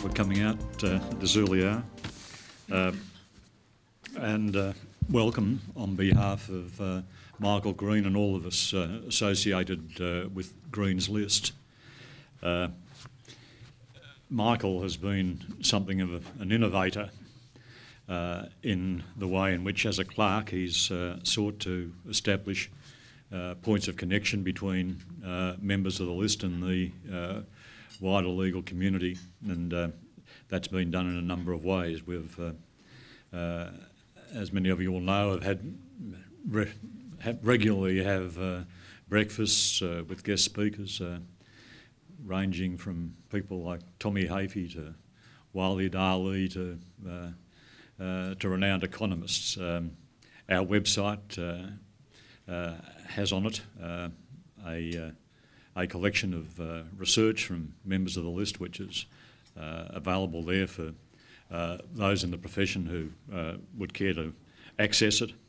for coming out this early hour, and welcome on behalf of Michael Green and all of us associated with Green's List. Michael has been something of an innovator in the way in which, as a clerk, he's sought to establish points of connection between members of the list and the wider legal community, and that's been done in a number of ways. We've, as many of you will know, regularly have breakfasts with guest speakers, ranging from people like Tommy Hafey to Walid Ali to renowned economists. Our website has on it a collection of research from members of the list, which is available there for those in the profession who would care to access it.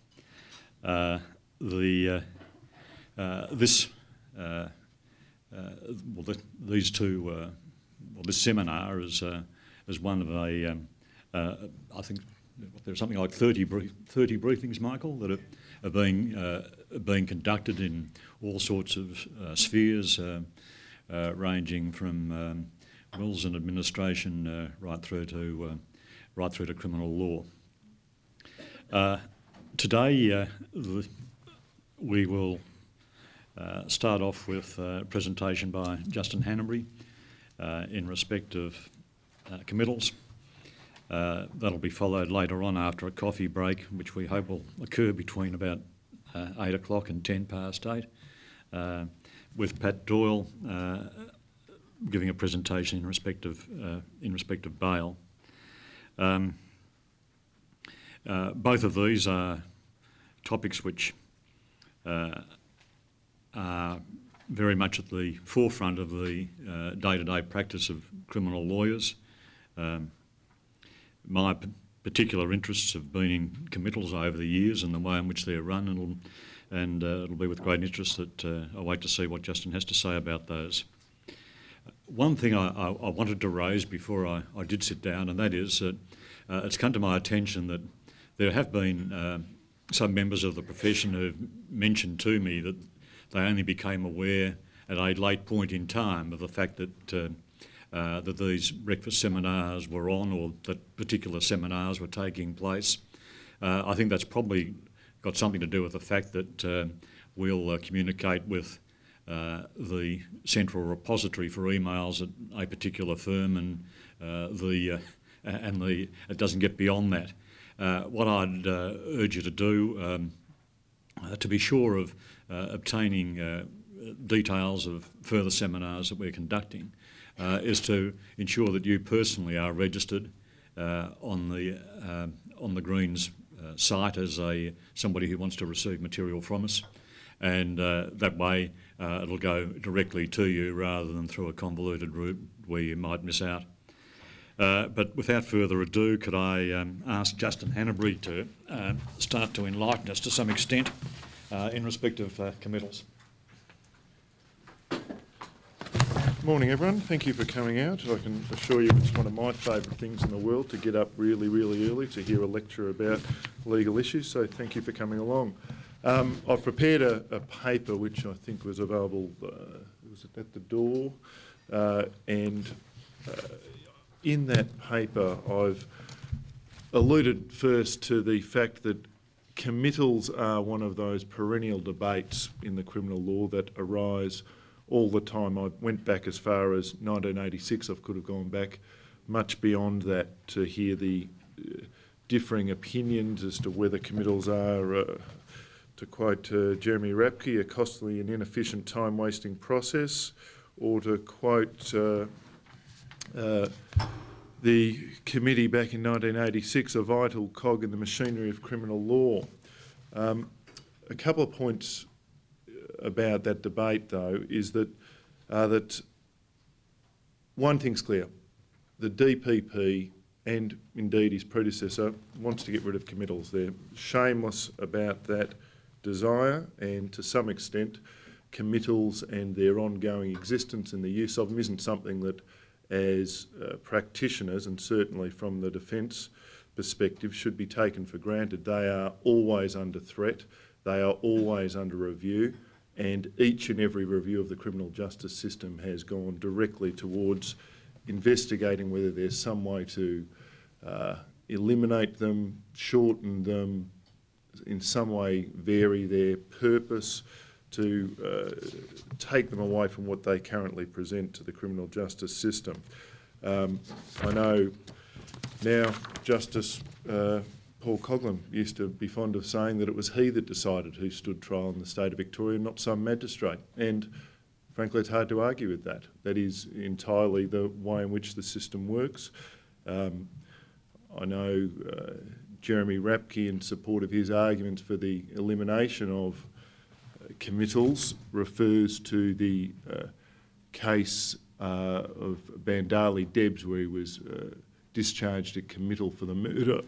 This seminar is one of I think there's something like 30 briefings, Michael, that are being conducted in all sorts of spheres, ranging from wills and administration right through to criminal law. Today we will start off with a presentation by Justin Hannebery in respect of committals. That'll be followed later on after a coffee break, which we hope will occur between about 8 o'clock and 10 past 8, with Pat Doyle giving a presentation in respect of bail. Both of these are topics which are very much at the forefront of the day-to-day practice of criminal lawyers. My particular interests have been in committals over the years and the way in which they're run, and it'll be with great interest that I wait to see what Justin has to say about those. One thing I wanted to raise before I did sit down, and that is that it's come to my attention that there have been some members of the profession who have mentioned to me that they only became aware at a late point in time of the fact that that these breakfast seminars were on, or that particular seminars were taking place. I think that's probably got something to do with the fact that we'll communicate with the central repository for emails at a particular firm, and it doesn't get beyond that. What I'd urge you to do, to be sure of obtaining details of further seminars that we're conducting, is to ensure that you personally are registered on the Greens site as somebody who wants to receive material from us, and that way it'll go directly to you rather than through a convoluted route where you might miss out. But without further ado, could I ask Justin Hannebery to start to enlighten us to some extent in respect of committals. Morning everyone, thank you for coming out. I can assure you it's one of my favourite things in the world to get up really, really early to hear a lecture about legal issues, so thank you for coming along. I've prepared a paper which I think was available, was it at the door? And in that paper I've alluded first to the fact that committals are one of those perennial debates in the criminal law that arise all the time. I went back as far as 1986. I could have gone back much beyond that to hear the differing opinions as to whether committals are, to quote Jeremy Rapke, a costly and inefficient time-wasting process, or to quote the committee back in 1986, a vital cog in the machinery of criminal law. A couple of points about that debate, though, is that one thing's clear: the DPP and indeed his predecessor wants to get rid of committals. They're shameless about that desire, and to some extent, committals and their ongoing existence and the use of them isn't something that as practitioners, and certainly from the defence perspective, should be taken for granted. They are always under threat, they are always under review, and each and every review of the criminal justice system has gone directly towards investigating whether there's some way to eliminate them, shorten them, in some way vary their purpose, to take them away from what they currently present to the criminal justice system. I know now Justice Paul Coghlan used to be fond of saying that it was he that decided who stood trial in the state of Victoria, not some magistrate. And frankly, it's hard to argue with that. That is entirely the way in which the system works. I know Jeremy Rapke, in support of his arguments for the elimination of committals, refers to the case of Bandali Debs, where he was discharged at committal for the murder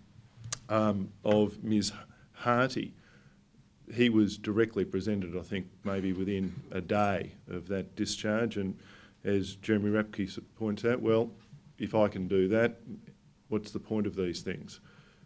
of Ms Harty. He was directly presented, I think, maybe within a day of that discharge, and as Jeremy Rapke points out, well, if I can do that, what's the point of these things?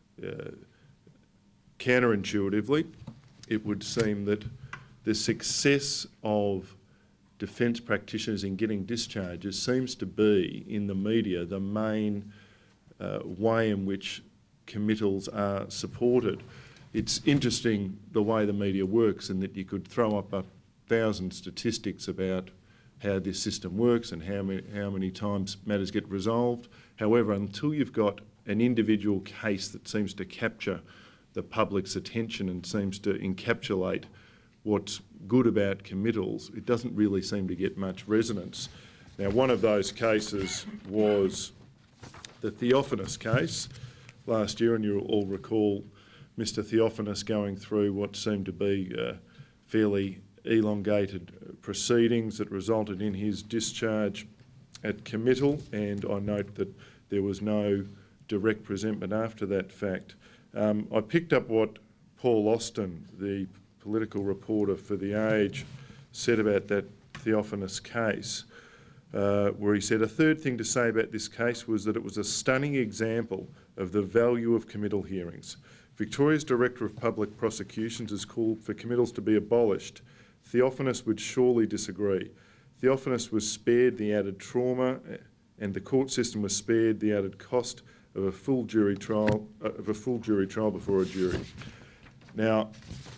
Counterintuitively, it would seem that the success of defence practitioners in getting discharges seems to be, in the media, the main way in which committals are supported. It's interesting the way the media works, in that you could throw up 1,000 statistics about how this system works and how many times matters get resolved. However, until you've got an individual case that seems to capture the public's attention and seems to encapsulate what's good about committals, it doesn't really seem to get much resonance. Now, one of those cases was the Theophanous case last year, and you'll all recall Mr Theophanous going through what seemed to be fairly elongated proceedings that resulted in his discharge at committal, and I note that there was no direct presentment after that fact. I picked up what Paul Austin, the political reporter for The Age, said about that Theophanous case, where he said, "A third thing to say about this case was that it was a stunning example of the value of committal hearings. Victoria's Director of Public Prosecutions has called for committals to be abolished. Theophanous would surely disagree. Theophanous was spared the added trauma, and the court system was spared the added cost of a full jury trial before a jury." Now,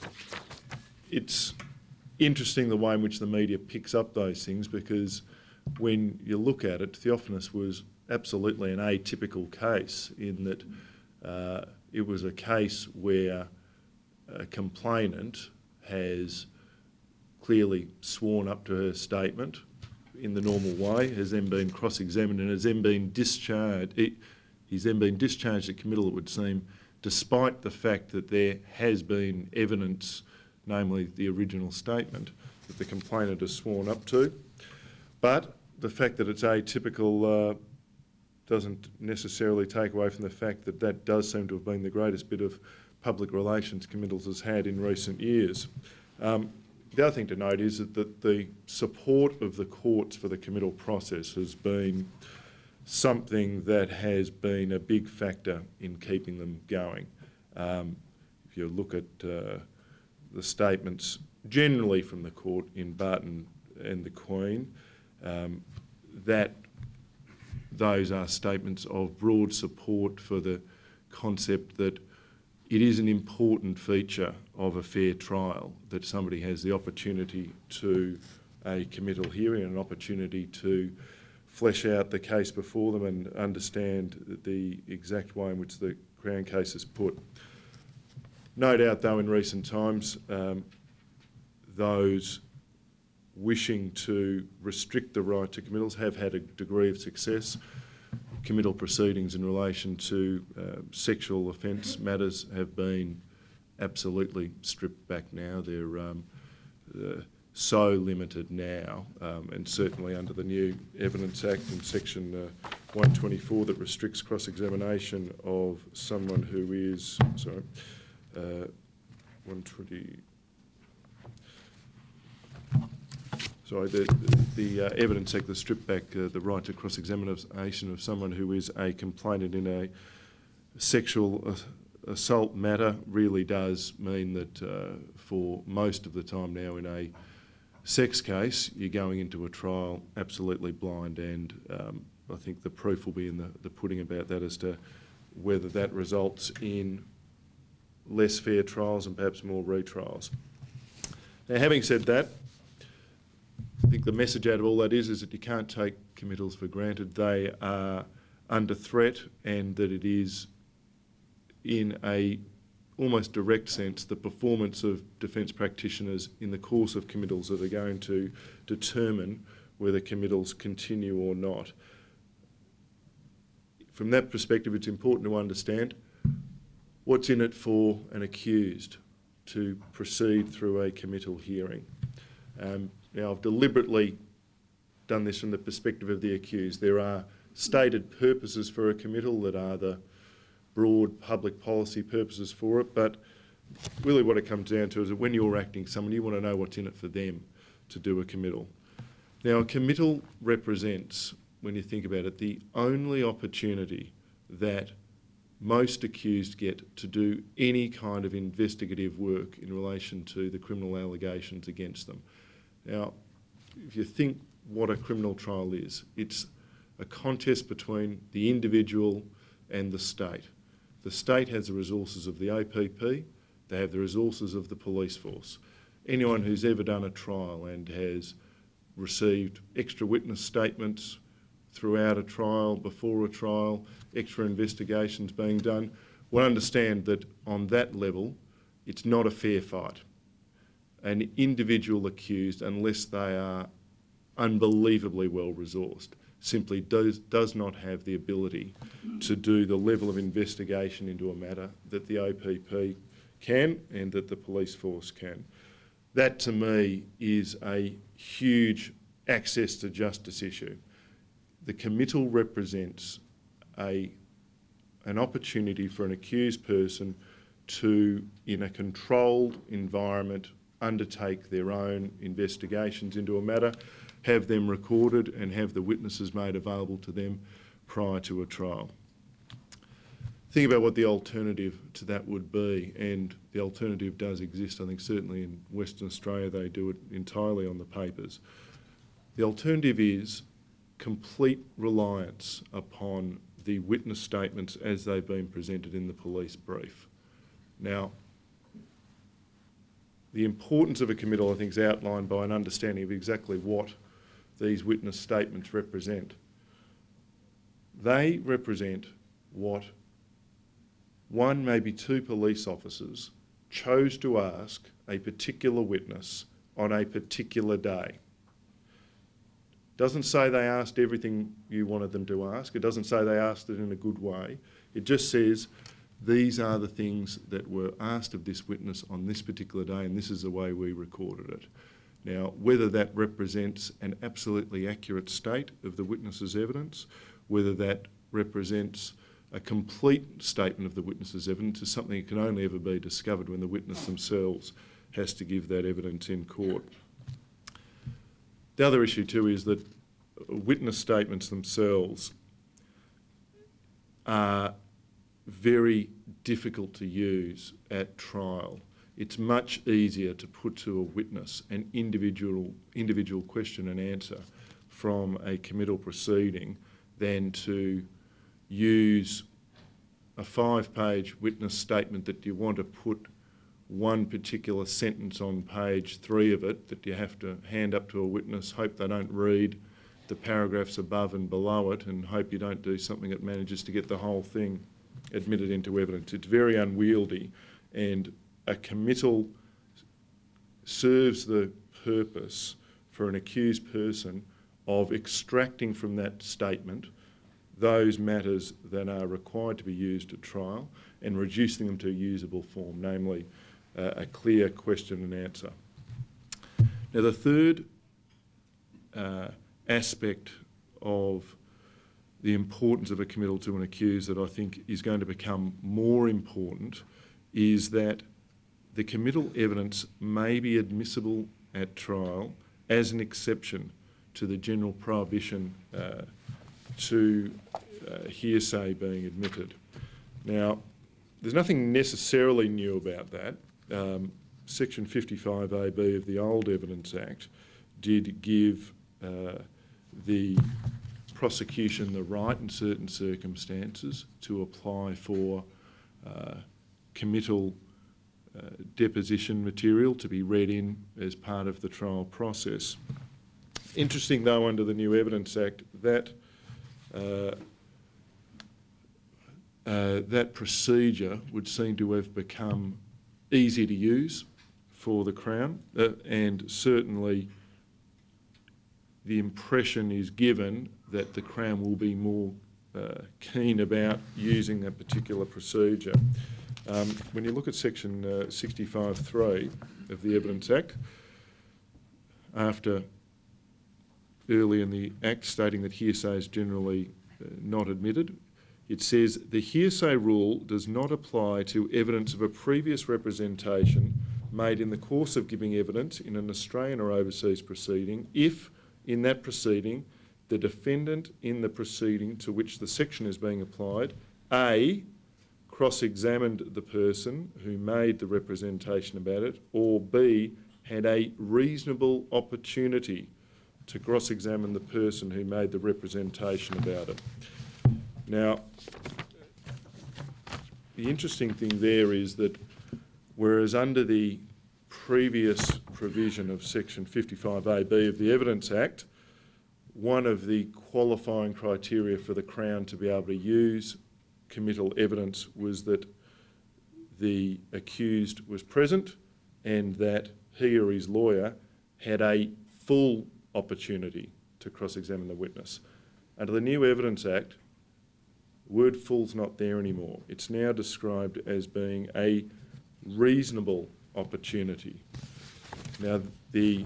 it's interesting the way in which the media picks up those things, because when you look at it, Theophanous was absolutely an atypical case, in that it was a case where a complainant has clearly sworn up to her statement in the normal way, has then been cross-examined and has then been discharged. He's then been discharged at committal, it would seem, despite the fact that there has been evidence, namely the original statement, that the complainant has sworn up to. But the fact that it's atypical doesn't necessarily take away from the fact that that does seem to have been the greatest bit of public relations committals has had in recent years. The other thing to note is that the support of the courts for the committal process has been something that has been a big factor in keeping them going. If you look at the statements generally from the court in Barton and the Queen, that those are statements of broad support for the concept that it is an important feature of a fair trial that somebody has the opportunity to a committal hearing and an opportunity to flesh out the case before them and understand the exact way in which the Crown case is put. No doubt, though, in recent times, those wishing to restrict the right to committals have had a degree of success. Committal proceedings in relation to sexual offence matters have been absolutely stripped back now. They're so limited now, and certainly under the new Evidence Act in section 124 that restricts cross-examination of someone who is, 120, the Evidence Act, the strip back the right to cross-examination of someone who is a complainant in a sexual assault matter really does mean that for most of the time now in a sex case, you're going into a trial absolutely blind, and I think the proof will be in the pudding about that as to whether that results in less fair trials and perhaps more retrials. Now, having said that, I think the message out of all that is that you can't take committals for granted. They are under threat, and that it is, in a almost direct sense, the performance of defence practitioners in the course of committals that are going to determine whether committals continue or not. From that perspective, it's important to understand what's in it for an accused to proceed through a committal hearing. Now, I've deliberately done this from the perspective of the accused. There are stated purposes for a committal that are the broad public policy purposes for it, but really what it comes down to is that when you're acting someone, you want to know what's in it for them to do a committal. Now, a committal represents, when you think about it, the only opportunity that most accused get to do any kind of investigative work in relation to the criminal allegations against them. Now, if you think what a criminal trial is, it's a contest between the individual and the state. The state has the resources of the APP, they have the resources of the police force. Anyone who's ever done a trial and has received extra witness statements throughout a trial, before a trial, extra investigations being done, will understand that on that level, it's not a fair fight. An individual accused, unless they are unbelievably well resourced, simply does not have the ability to do the level of investigation into a matter that the APP can and that the police force can. That, to me, is a huge access to justice issue. The committal represents an opportunity for an accused person to, in a controlled environment, undertake their own investigations into a matter, have them recorded and have the witnesses made available to them prior to a trial. Think about what the alternative to that would be, and the alternative does exist. I think certainly in Western Australia they do it entirely on the papers. The alternative is complete reliance upon the witness statements as they've been presented in the police brief. Now, the importance of a committal, I think, is outlined by an understanding of exactly what these witness statements represent. They represent what one, maybe two police officers chose to ask a particular witness on a particular day. Doesn't say they asked everything you wanted them to ask. It doesn't say they asked it in a good way. It just says these are the things that were asked of this witness on this particular day, and this is the way we recorded it. Now, whether that represents an absolutely accurate state of the witness's evidence, whether that represents a complete statement of the witness's evidence, is something that can only ever be discovered when the witness themselves has to give that evidence in court. The other issue too is that witness statements themselves are very difficult to use at trial. It's much easier to put to a witness an individual question and answer from a committal proceeding than to use a 5-page witness statement that you want to put one particular sentence on page 3 of it that you have to hand up to a witness, hope they don't read the paragraphs above and below it, and hope you don't do something that manages to get the whole thing admitted into evidence. It's very unwieldy, and a committal serves the purpose for an accused person of extracting from that statement those matters that are required to be used at trial and reducing them to a usable form, namely a clear question and answer. Now, the third aspect of the importance of a committal to an accused that I think is going to become more important is that the committal evidence may be admissible at trial as an exception to the general prohibition to hearsay being admitted. Now, there's nothing necessarily new about that. Section 55AB of the old Evidence Act did give the prosecution the right in certain circumstances to apply for committal deposition material to be read in as part of the trial process. Interesting though, under the new Evidence Act, that that procedure would seem to have become easy to use for the Crown, and certainly the impression is given that the Crown will be more keen about using that particular procedure. When you look at section 65(3) of the Evidence Act, after early in the Act stating that hearsay is generally not admitted, it says the hearsay rule does not apply to evidence of a previous representation made in the course of giving evidence in an Australian or overseas proceeding if, in that proceeding, the defendant in the proceeding to which the section is being applied, A, cross-examined the person who made the representation about it, or B, had a reasonable opportunity to cross-examine the person who made the representation about it. Now, the interesting thing there is that whereas under the previous provision of section 55AB of the Evidence Act, one of the qualifying criteria for the Crown to be able to use committal evidence was that the accused was present and that he or his lawyer had a full opportunity to cross-examine the witness. Under the new Evidence Act, the word full's not there anymore. It's now described as being a reasonable opportunity. Now, the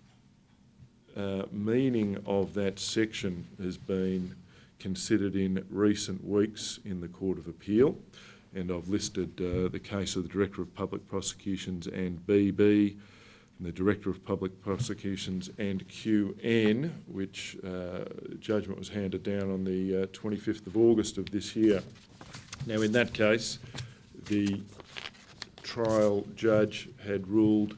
meaning of that section has been considered in recent weeks in the Court of Appeal, and I've listed the case of the Director of Public Prosecutions and BB, and the Director of Public Prosecutions and QN, which judgment was handed down on the 25th of August of this year. Now, in that case, the trial judge had ruled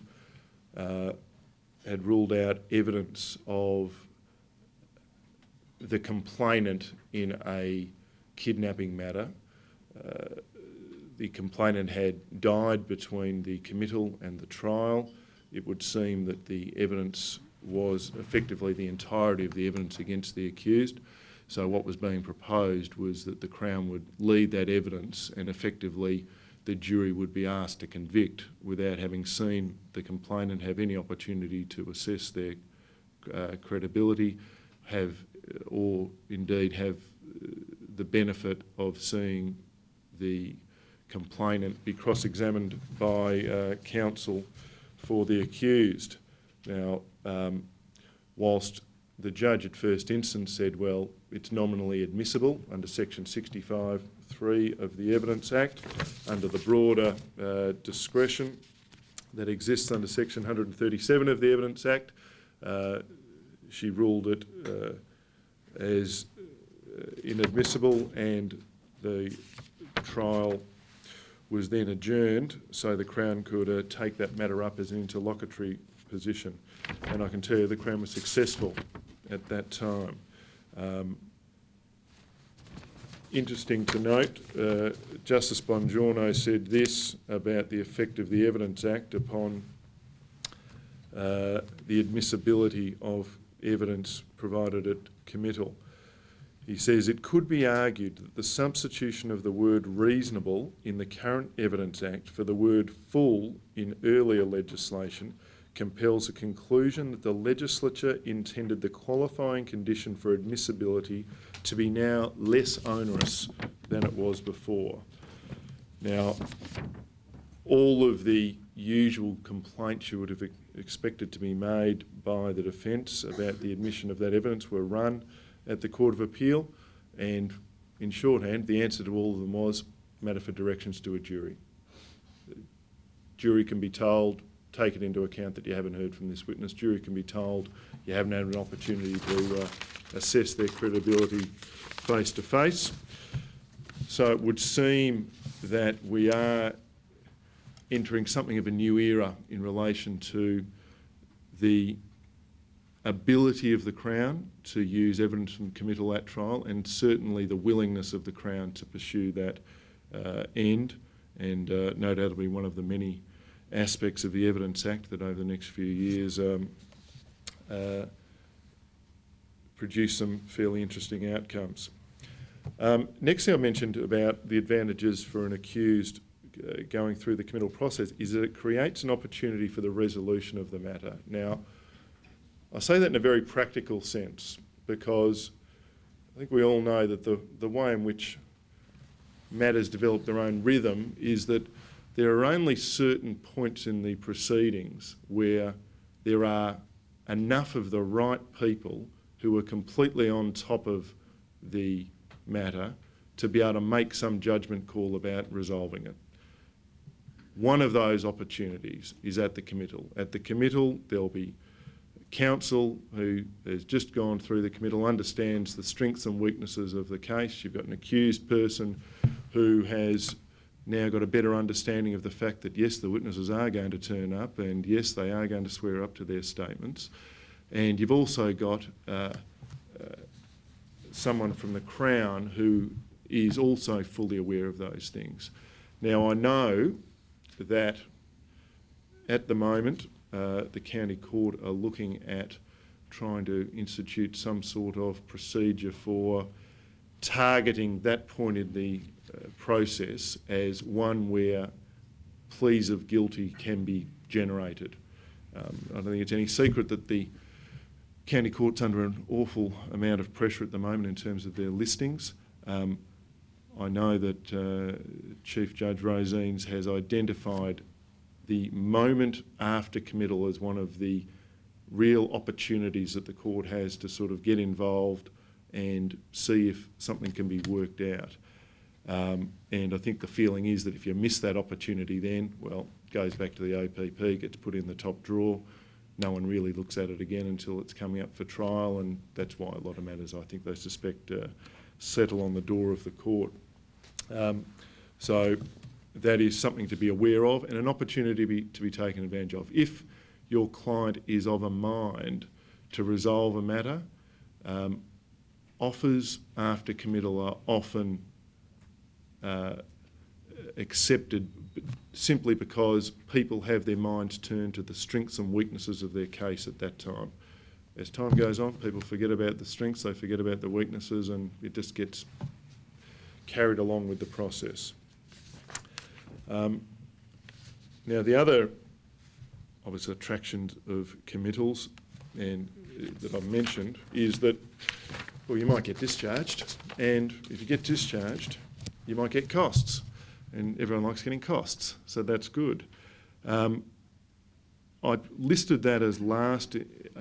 out evidence of the complainant in a kidnapping matter. The complainant had died between the committal and the trial. It would seem that the evidence was effectively the entirety of the evidence against the accused. So what was being proposed was that the Crown would lead that evidence and effectively the jury would be asked to convict without having seen the complainant have any opportunity to assess their credibility, or indeed have the benefit of seeing the complainant be cross-examined by counsel for the accused. Now, whilst the judge at first instance said, well, it's nominally admissible under section 65(3) of the Evidence Act, under the broader discretion that exists under section 137 of the Evidence Act, she ruled it as inadmissible, and the trial was then adjourned so the Crown could take that matter up as an interlocutory position. And I can tell you the Crown was successful at that time. Interesting to note, Justice Bongiorno said this about the effect of the Evidence Act upon the admissibility of evidence provided at committal. He says, it could be argued that the substitution of the word reasonable in the current Evidence Act for the word full in earlier legislation compels a conclusion that the legislature intended the qualifying condition for admissibility to be now less onerous than it was before. Now, all of the usual complaints you would have expected to be made by the defence about the admission of that evidence were run at the Court of Appeal, and in shorthand, the answer to all of them was matter for directions to a jury. The jury can be told take it into account that you haven't heard from this witness. Jury can be told you haven't had an opportunity to assess their credibility face to face. So it would seem that we are entering something of a new era in relation to the ability of the Crown to use evidence from committal at trial, and certainly the willingness of the Crown to pursue that end. And no doubt it'll be one of the many aspects of the Evidence Act that over the next few years produce some fairly interesting outcomes. Next thing I mentioned about the advantages for an accused going through the committal process is that it creates an opportunity for the resolution of the matter. Now, I say that in a very practical sense because I think we all know that the way in which matters develop their own rhythm is that there are only certain points in the proceedings where there are enough of the right people who are completely on top of the matter to be able to make some judgment call about resolving it. One of those opportunities is at the committal. At the committal, there'll be counsel who has just gone through the committal, understands the strengths and weaknesses of the case. You've got an accused person who has now got a better understanding of the fact that, yes, the witnesses are going to turn up and, yes, they are going to swear up to their statements. And you've also got someone from the Crown who is also fully aware of those things. Now, I know that at the moment the County Court are looking at trying to institute some sort of procedure for targeting that point in the process as one where pleas of guilty can be generated. I don't think it's any secret that the County Court's under an awful amount of pressure at the moment in terms of their listings. I know that Chief Judge Rosines has identified the moment after committal as one of the real opportunities that the court has to sort of get involved and see if something can be worked out. And I think the feeling is that if you miss that opportunity then, well, it goes back to the OPP, gets put in the top drawer. No one really looks at it again until it's coming up for trial, and that's why a lot of matters, I think they suspect, settle on the door of the court. So that is something to be aware of and an opportunity to be taken advantage of. If your client is of a mind to resolve a matter, offers after committal are often accepted simply because people have their minds turned to the strengths and weaknesses of their case at that time. As time goes on, people forget about the strengths, they forget about the weaknesses, and it just gets carried along with the process. Now, the other obvious attractions of committals and that I've mentioned is that, well, you might get discharged, and if you get discharged, you might get costs, and everyone likes getting costs, so that's good. I listed that as last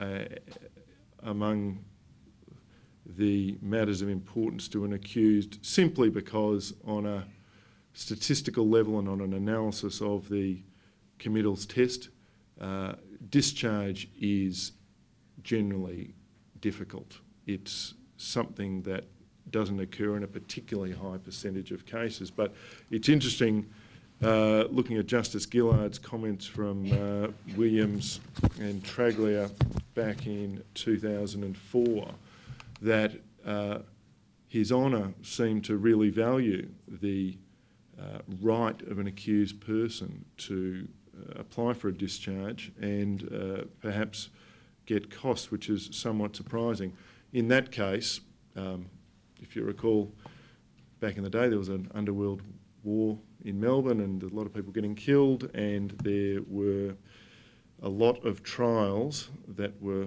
among the matters of importance to an accused simply because on a statistical level and on an analysis of the committals test, discharge is generally difficult. It's something that doesn't occur in a particularly high percentage of cases. But it's interesting looking at Justice Gillard's comments from Williams and Traglia back in 2004 that His Honour seemed to really value the right of an accused person to apply for a discharge and perhaps get costs, which is somewhat surprising. In that case, if you recall, back in the day there was an underworld war in Melbourne and a lot of people getting killed, and there were a lot of trials that were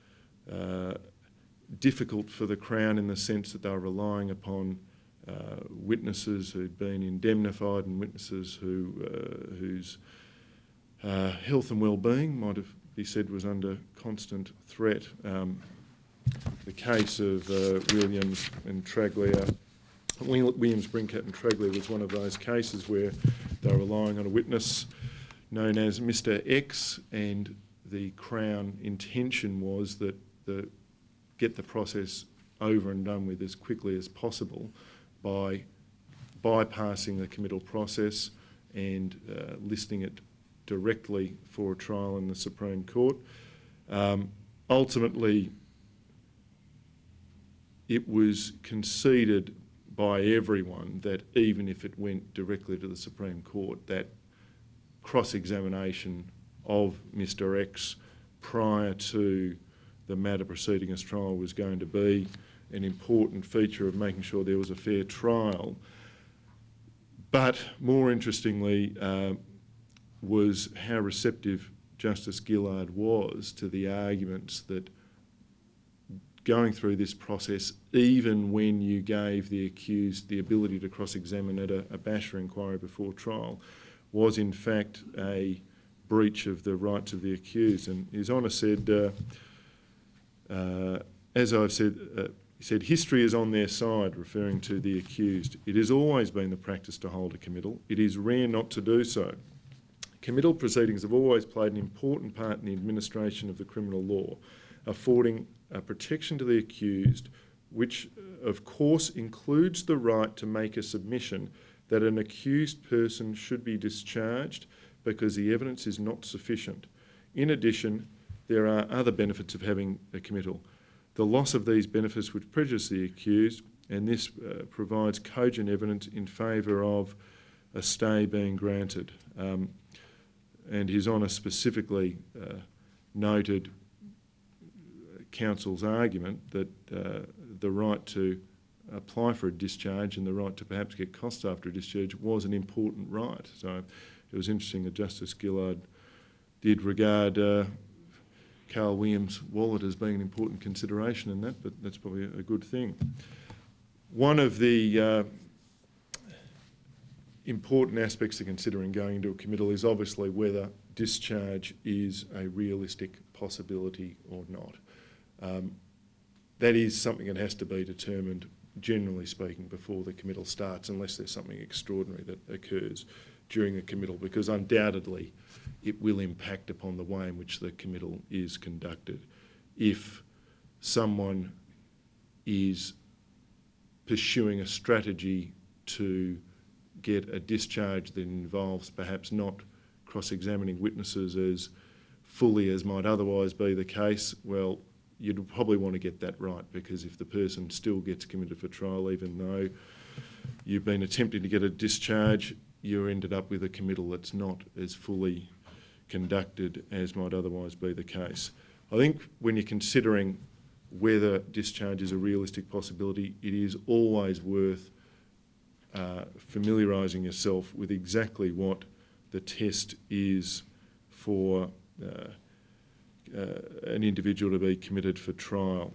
difficult for the Crown in the sense that they were relying upon witnesses who'd been indemnified and witnesses whose health and well-being might have be said was under constant threat. The case of Williams and Traglia, Williams, Brincat and Traglia was one of those cases where they were relying on a witness known as Mr X, and the Crown intention was that get the process over and done with as quickly as possible by bypassing the committal process and listing it directly for a trial in the Supreme Court. Ultimately, it was conceded by everyone that even if it went directly to the Supreme Court, that cross-examination of Mr X prior to the matter proceeding as trial was going to be an important feature of making sure there was a fair trial. But more interestingly was how receptive Justice Gillard was to the arguments that going through this process, even when you gave the accused the ability to cross-examine at a Basher inquiry before trial, was in fact a breach of the rights of the accused. And His Honour said, as I've said, he said, history is on their side, referring to the accused. It has always been the practice to hold a committal. It is rare not to do so. Committal proceedings have always played an important part in the administration of the criminal law, affording a protection to the accused, which of course includes the right to make a submission that an accused person should be discharged because the evidence is not sufficient. In addition, there are other benefits of having a committal. The loss of these benefits would prejudice the accused, and this provides cogent evidence in favour of a stay being granted. And His Honour specifically noted counsel's argument that the right to apply for a discharge and the right to perhaps get costs after a discharge was an important right. So it was interesting that Justice Gillard did regard Carl Williams' wallet as being an important consideration in that, but that's probably a good thing. One of the important aspects to consider in going into a committal is obviously whether discharge is a realistic possibility or not. That is something that has to be determined, generally speaking, before the committal starts, unless there's something extraordinary that occurs during the committal, because undoubtedly it will impact upon the way in which the committal is conducted. If someone is pursuing a strategy to get a discharge that involves perhaps not cross-examining witnesses as fully as might otherwise be the case, well, you'd probably want to get that right, because if the person still gets committed for trial, even though you've been attempting to get a discharge, you ended up with a committal that's not as fully conducted as might otherwise be the case. I think when you're considering whether discharge is a realistic possibility, it is always worth familiarising yourself with exactly what the test is for an individual to be committed for trial.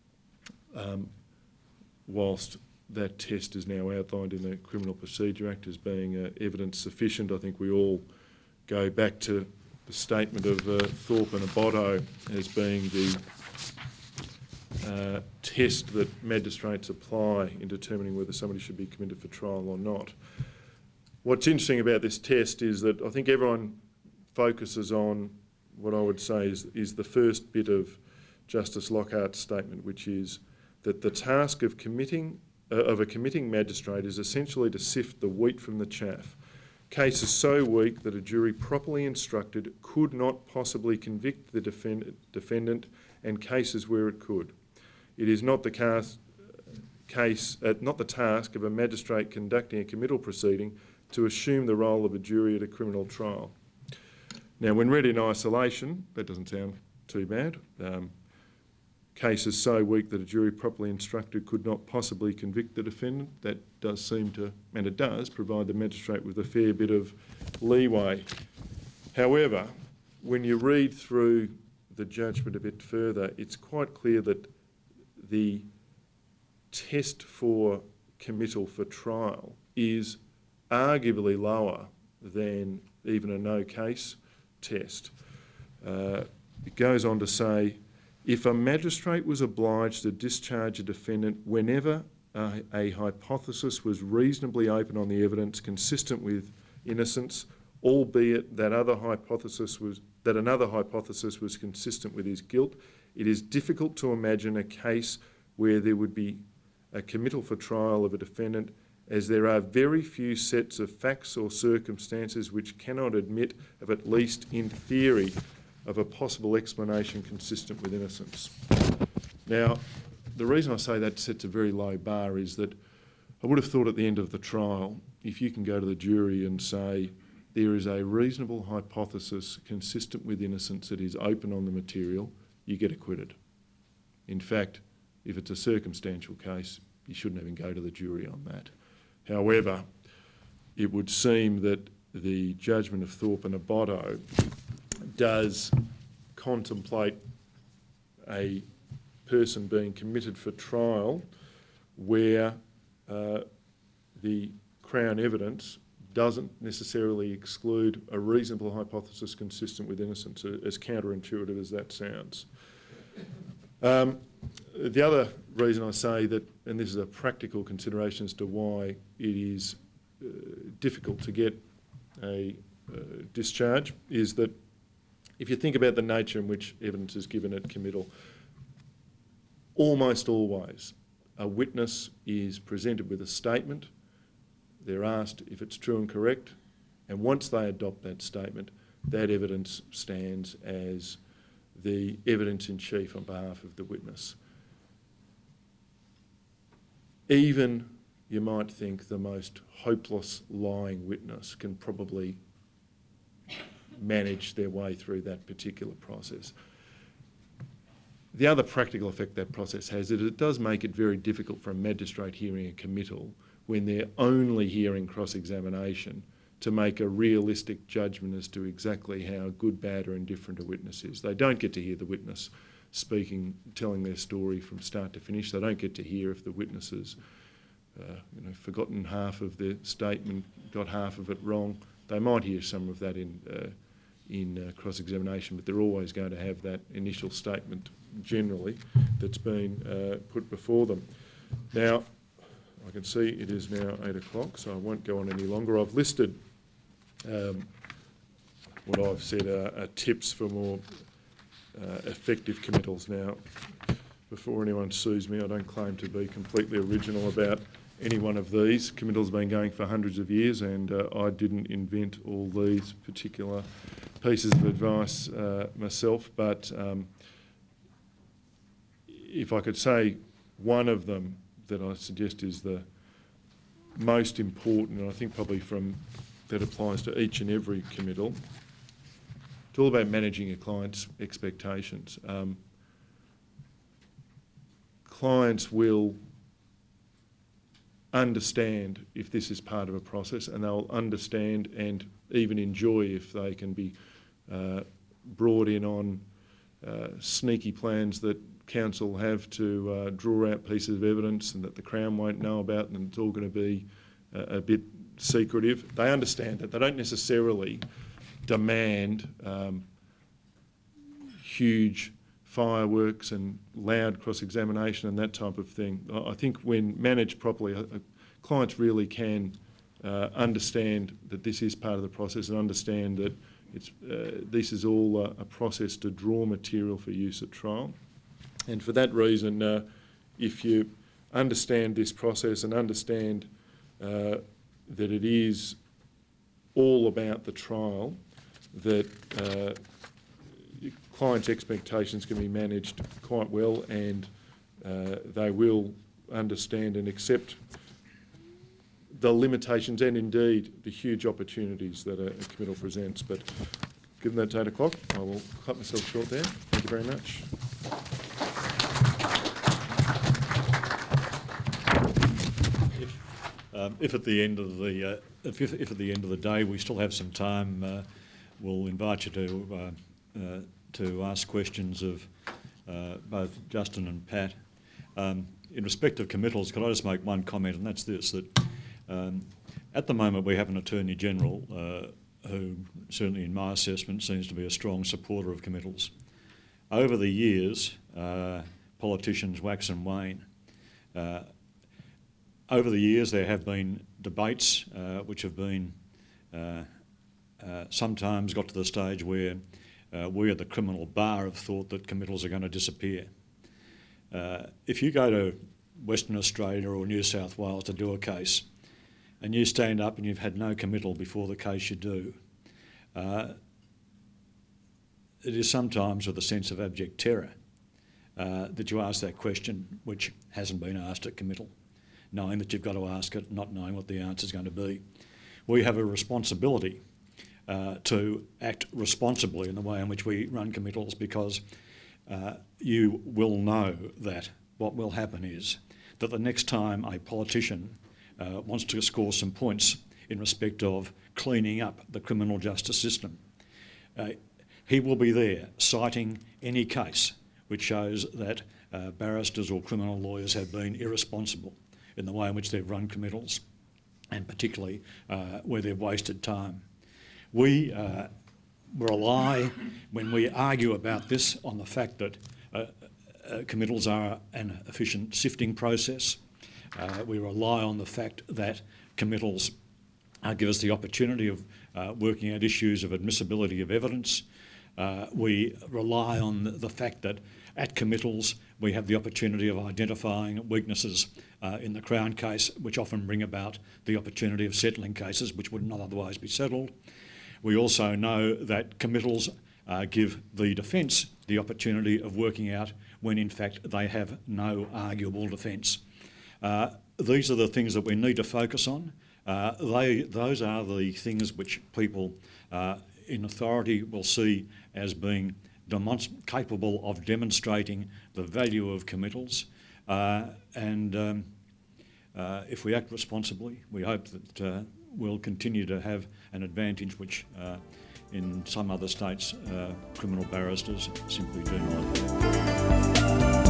Whilst that test is now outlined in the Criminal Procedure Act as being evidence sufficient, I think we all go back to the statement of Thorpe and Abotto as being the test that magistrates apply in determining whether somebody should be committed for trial or not. What's interesting about this test is that I think everyone focuses on what I would say is the first bit of Justice Lockhart's statement, which is that the task of a committing magistrate is essentially to sift the wheat from the chaff. Cases so weak that a jury properly instructed could not possibly convict the defendant, and cases where it could. It is not the task of a magistrate conducting a committal proceeding to assume the role of a jury at a criminal trial. Now, when read in isolation, that doesn't sound too bad. Cases so weak that a jury properly instructed could not possibly convict the defendant, that does seem to, and it does, provide the magistrate with a fair bit of leeway. However, when you read through the judgment a bit further, it's quite clear that the test for committal for trial is arguably lower than even a no-case test. It goes on to say, if a magistrate was obliged to discharge a defendant whenever a hypothesis was reasonably open on the evidence consistent with innocence, albeit that another hypothesis was consistent with his guilt. It is difficult to imagine a case where there would be a committal for trial of a defendant, as there are very few sets of facts or circumstances which cannot admit of, at least in theory, of a possible explanation consistent with innocence. Now, the reason I say that sets a very low bar is that I would have thought at the end of the trial, if you can go to the jury and say there is a reasonable hypothesis consistent with innocence that is open on the material, you get acquitted. In fact, if it's a circumstantial case, you shouldn't even go to the jury on that. However, it would seem that the judgment of Thorpe and Abotto does contemplate a person being committed for trial where the Crown evidence doesn't necessarily exclude a reasonable hypothesis consistent with innocence, as counterintuitive as that sounds. The other reason I say that, and this is a practical consideration as to why it is difficult to get a discharge, is that if you think about the nature in which evidence is given at committal, almost always a witness is presented with a statement, they're asked if it's true and correct, and once they adopt that statement, that evidence stands as the evidence in chief on behalf of the witness. Even, you might think, the most hopeless lying witness can probably manage their way through that particular process. The other practical effect that process has is it does make it very difficult for a magistrate hearing a committal when they're only hearing cross-examination to make a realistic judgment as to exactly how good, bad or indifferent a witness is. They don't get to hear the witness speaking, telling their story from start to finish. They don't get to hear if the witness has forgotten half of their statement, got half of it wrong. They might hear some of that in cross-examination, but they're always going to have that initial statement generally that's been put before them. Now, I can see it is now 8 o'clock, so I won't go on any longer. I've listed what I've said are tips for more effective committals. Now, before anyone sues me, I don't claim to be completely original about any one of these. Committals have been going for hundreds of years, and I didn't invent all these particular pieces of advice myself, but if I could say one of them that I suggest is the most important, and I think probably that applies to each and every committal, it's all about managing your client's expectations. Clients will understand if this is part of a process, and they'll understand and even enjoy if they can be brought in on sneaky plans that council have to draw out pieces of evidence and that the Crown won't know about, and it's all going to be a bit secretive. They understand that. They don't necessarily demand huge fireworks and loud cross-examination and that type of thing. I think when managed properly, clients really can understand that this is part of the process and understand that this is all a process to draw material for use at trial. And for that reason, if you understand this process and understand that it is all about the trial, that clients' expectations can be managed quite well, and they will understand and accept the limitations and indeed the huge opportunities that a committal presents. But given that it's 8 o'clock, I will cut myself short there. Thank you very much. If at the end of the day we still have some time, we'll invite you to ask questions of both Justin and Pat. In respect of committals, could I just make one comment, and that's this: that at the moment we have an Attorney General who, certainly in my assessment, seems to be a strong supporter of committals. Over the years, politicians wax and wane. Over the years, there have been debates which have been sometimes got to the stage where we at the criminal bar have thought that committals are going to disappear. If you go to Western Australia or New South Wales to do a case and you stand up and you've had no committal before the case you do, it is sometimes with a sense of abject terror that you ask that question, which hasn't been asked at committal, knowing that you've got to ask it, not knowing what the answer is going to be. We have a responsibility to act responsibly in the way in which we run committals, because you will know that what will happen is that the next time a politician wants to score some points in respect of cleaning up the criminal justice system, he will be there citing any case which shows that barristers or criminal lawyers have been irresponsible in the way in which they've run committals, and particularly where they've wasted time. We rely, when we argue about this, on the fact that committals are an efficient sifting process. We rely on the fact that committals give us the opportunity of working out issues of admissibility of evidence. We rely on the fact that at committals we have the opportunity of identifying weaknesses in the Crown case, which often bring about the opportunity of settling cases which would not otherwise be settled. We also know that committals give the defence the opportunity of working out when in fact they have no arguable defence. These are the things that we need to focus on. Those are the things which people in authority will see as being capable of demonstrating the value of committals. If we act responsibly, we hope that we'll continue to have an advantage which in some other states criminal barristers simply do not.